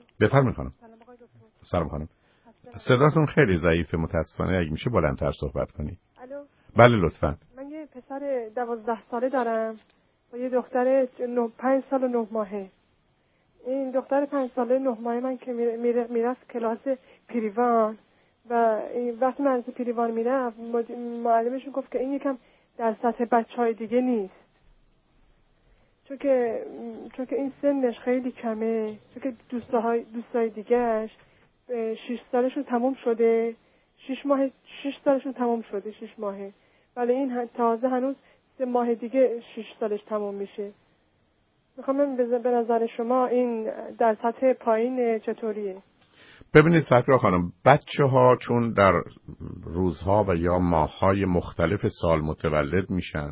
بفرمایید خانم. سلام خانم. صداتون خیلی ضعیفه متاسفانه، اگه میشه بلندتر صحبت کنید. الو. بله لطفاً. من یه پسر 12 ساله دارم و یه دختر 5 سال و 9 ماهه. این دختر 5 ساله 9 ماهه من که میرفت کلاس پریوان و وقتی من از پریوان میرفت معلمش گفت که این یکم در سطح بچهای دیگه نیست، چون که این سنش خیلی کمه، چون که دوستای دیگهش 6 سالشون تموم شده، 6 سالشون تموم شده 6 ماهه، ولی این تازه هنوز 3 ماه دیگه 6 سالش تموم میشه. میخوام به نظر شما این در سطح پایین چطوریه؟ ببینید سکرا خانم، بچه‌ها چون در روزها و یا ماه‌های مختلف سال متولد میشن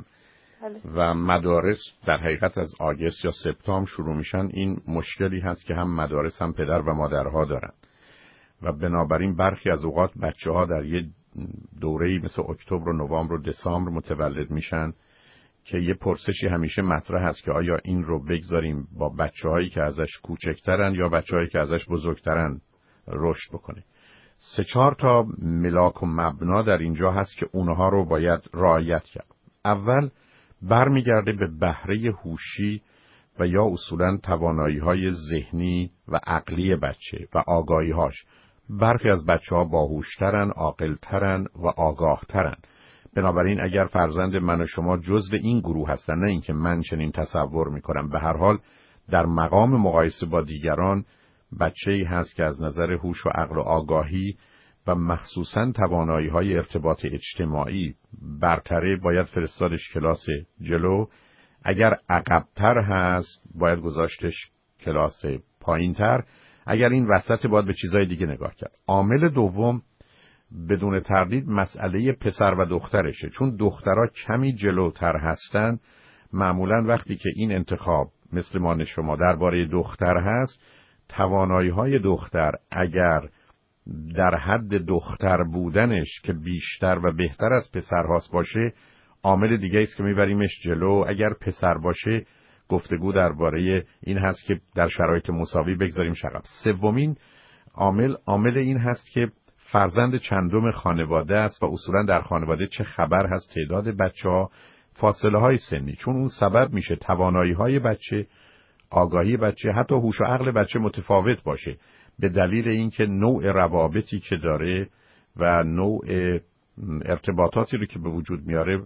و مدارس در حقیقت از آگوست یا سپتامبر شروع میشن، این مشکلی هست که هم مدارس هم پدر و مادرها دارن و بنابراین برخی از اوقات بچه‌ها در یه دوره‌ای مثل اکتبر و نوامبر و دسامبر متولد میشن که یه پرسشی همیشه مطرح هست که آیا این رو بگذاریم با بچه‌هایی که ازش کوچکترن یا بچه‌هایی که ازش بزرگترن رشد بکنه. 3-4 تا ملاک و مبنا در اینجا هست که اونها رو باید رعایت کرد. اول برمیگرده به بهره هوشی و یا اصولاً توانایی‌های ذهنی و عقلی بچه و آگاهی‌هاش. برخی از بچه‌ها باهوش‌ترن، عاقل‌ترن و آگاه‌ترن. بنابراین اگر فرزند من و شما جزو این گروه هستن، نه اینکه من چنین تصور می‌کنم، به هر حال در مقام مقایسه با دیگران بچه‌ای هست که از نظر هوش و عقل و آگاهی و مخصوصاً توانایی‌های ارتباط اجتماعی برتره، باید فرستادش کلاس جلو. اگر عقب‌تر هست باید گذاشتش کلاس پایین‌تر. اگر این وسط باید به چیزای دیگه نگاه کرد. عامل دوم بدون تردید مسئله پسر و دخترشه، چون دخترها کمی جلوتر هستن. معمولاً وقتی که این انتخاب مثل مان شما درباره دختر هست، توانایی‌های دختر اگر در حد دختر بودنش که بیشتر و بهتر از پسر هاست باشه، عامل دیگه است که میبریمش جلو. اگر پسر باشه، گفتگو درباره این هست که در شرایط مساوی بگذاریم شقب. سومین عامل این هست که فرزند چندم خانواده است و اصولا در خانواده چه خبر هست، تعداد بچه‌ها، فاصله های سنی، چون اون سبب میشه توانایی های بچه، آگاهی بچه، حتی هوش و عقل بچه متفاوت باشه، به دلیل اینکه نوع روابطی که داره و نوع ارتباطاتی رو که به وجود میاره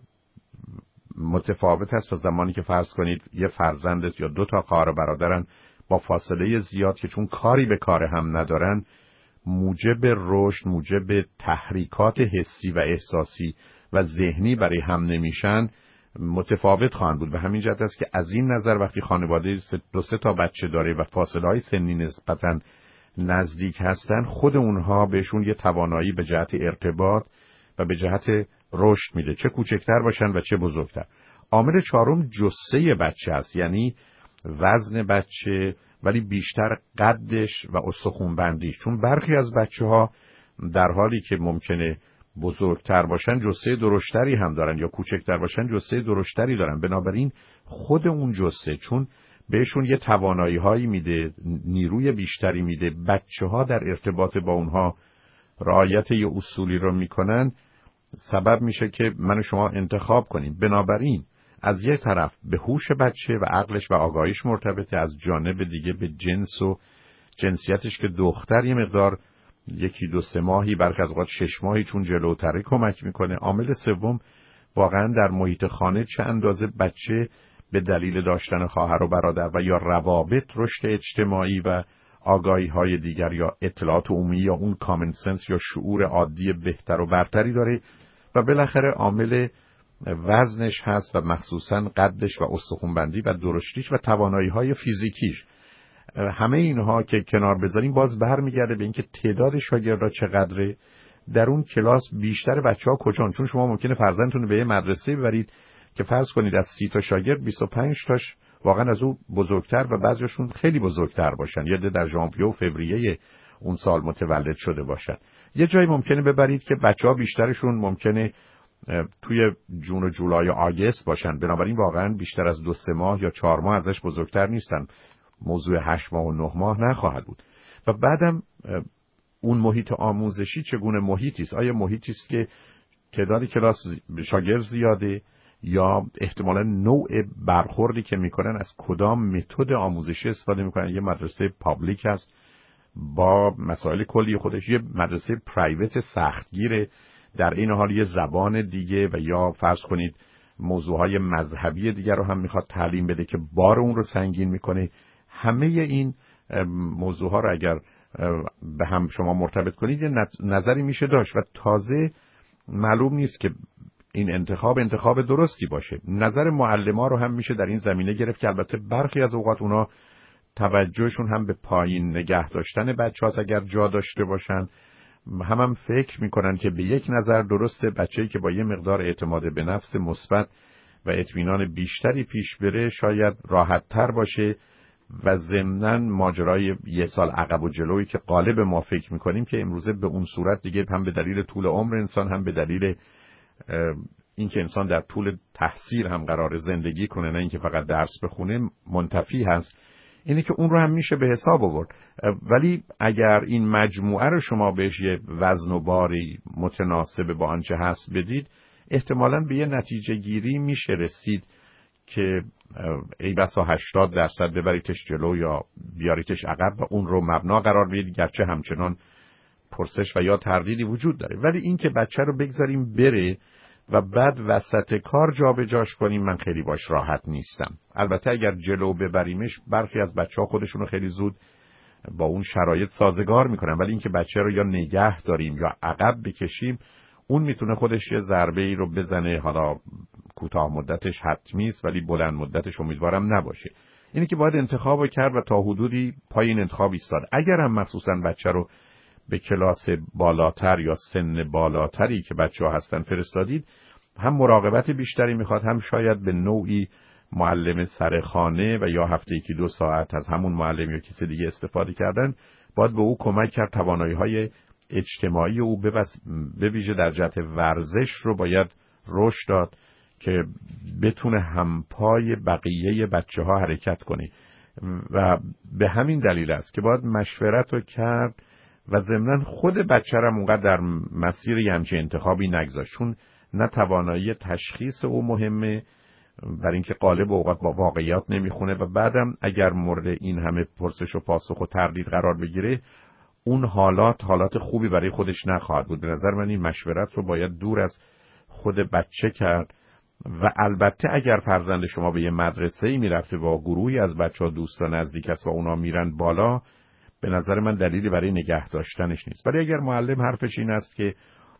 متفاوت هست. و زمانی که فرض کنید یه فرزندت یا 2 تا خواهر و برادرن با فاصله زیاد که چون کاری به کار هم ندارن، موجب رشد، موجب تحریکات حسی و احساسی و ذهنی برای هم نمیشن، متفاوت خواهند بود. و همین جهت است که از این نظر وقتی خانواده 2-3 تا بچه داره و فاصله‌های سنی نسبتاً نزدیک هستن، خود اونها بهشون یه توانایی به جهت ارتباط و به جهت رشد میده، چه کوچکتر باشن و چه بزرگتر. عامل چهارم جثه بچه است، یعنی وزن بچه، ولی بیشتر قدش و استخوان‌بندیش، چون برخی از بچه‌ها در حالی که ممکنه بزرگتر باشن جثه درشتری هم دارن یا کوچکتر باشن جثه درشتری دارن. بنابراین خود اون جثه چون بهشون یه توانایی‌هایی میده، نیروی بیشتری میده، بچه‌ها در ارتباط با اونها رعایت یه اصولی رو میکنن، سبب میشه که من و شما انتخاب کنیم. بنابراین از یک طرف به هوش بچه و عقلش و آگاهیش مرتبطه، از جانب دیگه به جنس و جنسیتش که دختر یه مقدار 1-2-3 ماهی، برخی از اوقات 6 ماهی چون جلوتره کمک میکنه. عامل سوم واقعا در محیط خانه چه اندازه بچه به دلیل داشتن خواهر و برادر و یا روابط رشد اجتماعی و آگاهی های دیگر یا اطلاعات عمومی یا اون کامن سنس یا شعور عادی بهتر و برتری داره. و بالاخره عامل وزنش هست و مخصوصاً قدش و استخوان‌بندی و درشتیش و توانایی‌های فیزیکیش. همه اینها که کنار بذاریم باز برمیگرده به اینکه تعداد شاگردها چقدره در اون کلاس، بیشتر بچه‌ها کجان. چون شما ممکنه فرزندتون رو به یه مدرسه ببرید که فرض کنید از 30 تا شاگرد 25 تاش واقعا از اون بزرگتر و بعضیشون خیلی بزرگتر باشن، یا در ژانویه و فوریه اون سال متولد شده باشن. یه جایی ممکنه ببرید که بچه‌ها بیشترشون ممکنه توی جون و جولای و آگست باشن، بنابراین واقعا بیشتر از 2-3 ماه یا 4 ماه ازش بزرگتر نیستن، موضوع 8 ماه و 9 ماه نخواهد بود. و بعدم اون محیط آموزشی چگونه محیطی است؟ آیا محیطی است که تعداد کلاس شاگرد زیاده، یا احتمالاً نوع برخوردی که میکنن از کدام متد آموزشی استفاده میکنن؟ یه مدرسه پابلیک هست با مسائل کلی خودش، یه مدرسه پرایوت سختگیره در این حال یه زبان دیگه، و یا فرض کنید موضوعهای مذهبی دیگر رو هم میخواد تعلیم بده که بار اون رو سنگین میکنه. همه این موضوعها رو اگر به هم شما مرتبط کنید یه نظری میشه داشت، و تازه معلوم نیست که این انتخاب درستی باشه. نظر معلم‌ها رو هم میشه در این زمینه گرفت که البته برخی از اوقات اونا توجهشون هم به پایین نگه داشتن بچه‌هاست اگر جا داشته باشن، هم فکر میکنن که به یک نظر درسته بچه‌ای که با یه مقدار اعتماد به نفس مثبت و اطمینان بیشتری پیش بره شاید راحت‌تر باشه، و ضمناً ماجرای یه سال عقب و جلویی که غالب ما فکر میکنیم که امروزه به اون صورت دیگه هم به دلیل طول عمر انسان، هم به دلیل اینکه انسان در طول تحصیل هم قرار زندگی کنه نه اینکه فقط درس بخونه، منتفی هست. اینه که اون رو هم میشه به حساب آورد. ولی اگر این مجموعه رو شما بهش یه وزن و باری متناسب با آنچه هست بدید، احتمالاً به یه نتیجه گیری میشه رسید که ای بسا 80% ببریتش جلو یا بیاریتش عقب و اون رو مبنا قرار بدید، گرچه همچنان پرسش و یا تردیدی وجود داره. ولی این که بچه رو بگذاریم بره و بعد وسط کار جابجاش کنیم، من خیلی باش راحت نیستم. البته اگر جلو ببریمش، برخی از بچه‌ها خودشونو خیلی زود با اون شرایط سازگار میکنن، ولی این که بچه رو یا نگه داریم یا عقب بکشیم، اون میتونه خودش یه ضربه ای رو بزنه. حالا کوتاه مدتش حتمی است ولی بلند مدتش امیدوارم نباشه. اینی که باید انتخاب کرد و تا حدودی پای این انتخاب ایستاد. اگر هم مخصوصا بچه رو به کلاس بالاتر یا سن بالاتری که بچه‌ها هستن فرستادید، هم مراقبت بیشتری میخواد، هم شاید به نوعی معلم سرخانه و یا هفته 1-2 ساعت از همون معلم یا کسی دیگه استفاده کردن. باید به او کمک کرد توانایی‌های اجتماعی او به ویژه در جهت ورزش رو باید رشد داد که بتونه همپای بقیه بچه‌ها حرکت کنه، و به همین دلیل است که باید مشورت رو کرد و ضمناً خود بچه را اونقدر در مسیر همچین انتخابی نگذاشت، چون نه توانایی تشخیص او مهمه، برای اینکه غالب اوقات با واقعیات نمیخونه، و بعدم اگر مورد این همه پرسش و پاسخ و تردید قرار بگیره، اون حالات خوبی برای خودش نخواهد بود. به نظر من این مشورت رو باید دور از خود بچه کرد. و البته اگر فرزند شما به یه مدرسه‌ای میرفته با گروهی از بچه‌ها دوستا نزدیک است و اونا میرن بالا، به نظر من دلیلی برای نگه داشتنش نیست. ولی اگر معلم حرفش این است که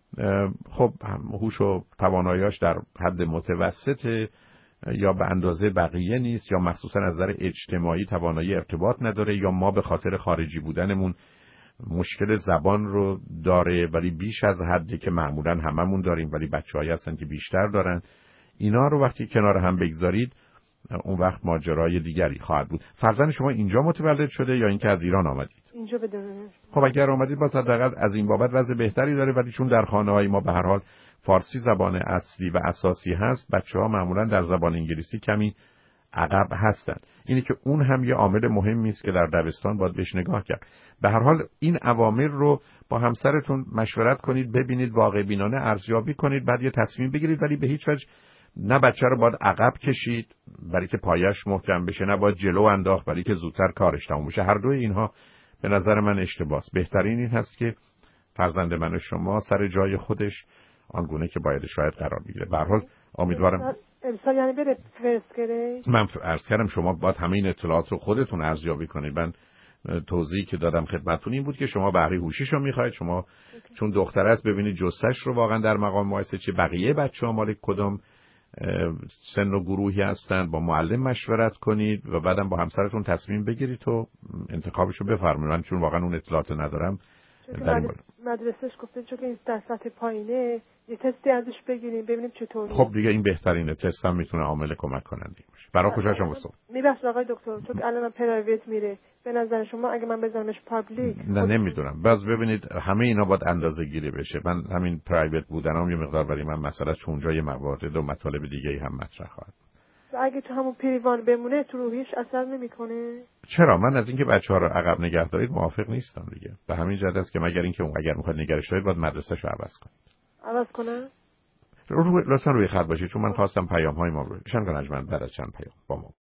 خب هوش و توانایی‌اش در حد متوسطه یا به اندازه بقیه نیست، یا مخصوصا از نظر اجتماعی توانایی ارتباط نداره، یا ما به خاطر خارجی بودنمون مشکل زبان رو داره ولی بیش از حدی که معمولا هممون داریم ولی بچه‌هایی هستن که بیشتر دارن، اینا رو وقتی کنار هم بگذارید اون وقت ماجرای دیگری خواهد بود. فرزند شما اینجا متولد شده یا اینکه از ایران آمدید؟ اینجا بدونید. خب اگر آمدید باز حداقل از این بابت وضع بهتری داره، ولی چون در خانه‌های ما به هر حال فارسی زبان اصلی و اساسی هست، بچه‌ها معمولا در زبان انگلیسی کمی عقب هستن. اینه که اون هم یه عامل مهمی است که در دبستان باید بهش نگاه کرد. به هر حال این عوامل رو با همسرتون مشورت کنید، ببینید واقع بینانه ارزیابی کنید، بعد یه تصمیم بگیرید. ولی به هیچ وجه نه بچه رو باید عقب کشید برای که پایش محکم بشه، نه باید جلو انداخت برای که زودتر کارش تموم بشه. هر دوی اینها به نظر من اشتباهه. بهترین این هست که فرزند من و شما سر جای خودش آنگونه که باید شاید قرار بگیره. به هر حال امیدوارم امسال یعنی بره فرست گرید. من عرض کردم شما باید همه این اطلاعات رو خودتون ارزیابی کنید. من توضیحی که دادم خدمتتون این بود که شما بهره هوشیش رو میخواید، شما چون دختر است ببینید جثه‌اش رو واقعا در مقام مقایسه چه بقیه بچه‌ها مال کدام سن و گروهی هستن، با معلم مشورت کنید و بعدم با همسرتون تصمیم بگیرید و انتخابش رو بفرمایید. من چون واقعا اون اطلاعات ندارم در این مدرسه‌اش گفته چون که این در سطح پایینه یه تستی ازش بگیریم ببینیم چطوره. خب دیگه این بهترینه، تست هم میتونه عامل کمک کننده باشه. برای خوشحال شدم بستم. میبخشید آقای دکتر چون الان من پرایوت میره، به نظر شما اگه من بزنمش پابلیک؟ نه نمیدونم، باز ببینید همه اینا باید اندازه‌گیری بشه. من همین پرایوت بودنم یه مقدار برای من مثلا چون اونجا یه موارد و مطالب دیگه هم مطرح خواهد. اگه تو همون پریوان بمونه تو روحیش اثر نمیکنه؟ چرا؟ من از اینکه بچه‌ها رو عقب نگه دارید موافق نیستم دیگه. به همین جهت است که مگر اینکه اون اگر میخواد نگرش دارید باید مدرسه‌شو عوض کنید. عوض کنم؟ لطفا روی خط باشید چون من خواستم پیام‌های ما رو. شنگ نجمن بعد از چند پیام با ما